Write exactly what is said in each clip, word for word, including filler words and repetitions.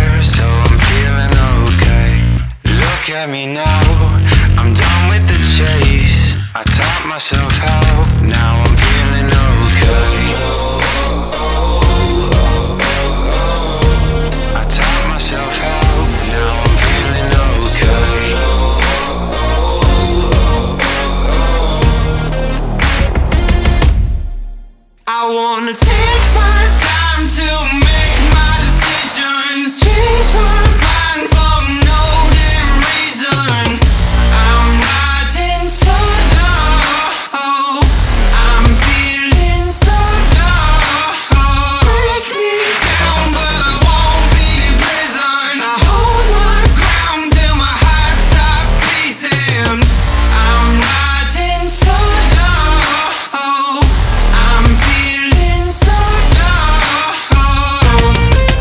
there, so I'm feeling okay. Look at me now, I'm done with the chase. I taught myself how, now I'm feeling okay. I taught myself how, now I'm feeling okay. I wanna take my time to make my decisions, change my mind for no damn reason. I'm riding solo, I'm feeling so low. Break me down but I won't be in prison. I hold my ground till my heart stops beating. I'm riding solo, I'm feeling so low.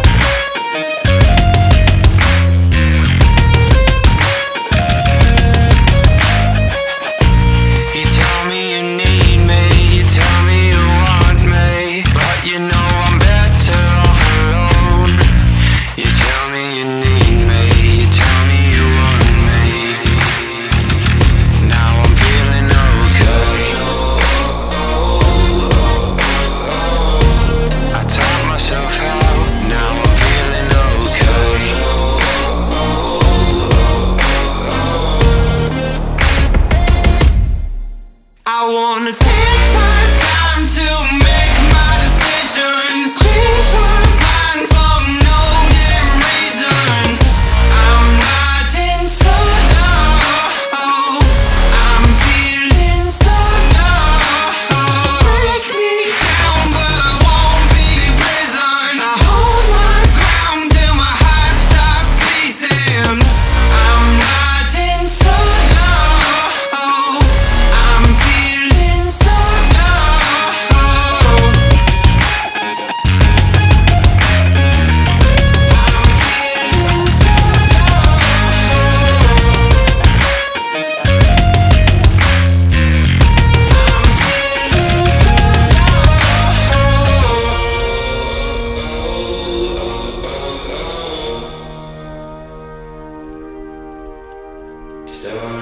You tell me you need me, you tell me you want me, but you know I'm better off alone. You tell me you need me, you tell me you want me. Now I'm feeling okay. I taught myself how, now I'm feeling okay. I wanna take my time to make my decisions, change my mind for no damn reason. I'm riding solo, I'm feeling so low. Break me down but I won't be in prison. I hold my ground till my heart stops beating. I'm riding solo, I'm feeling so low. Stars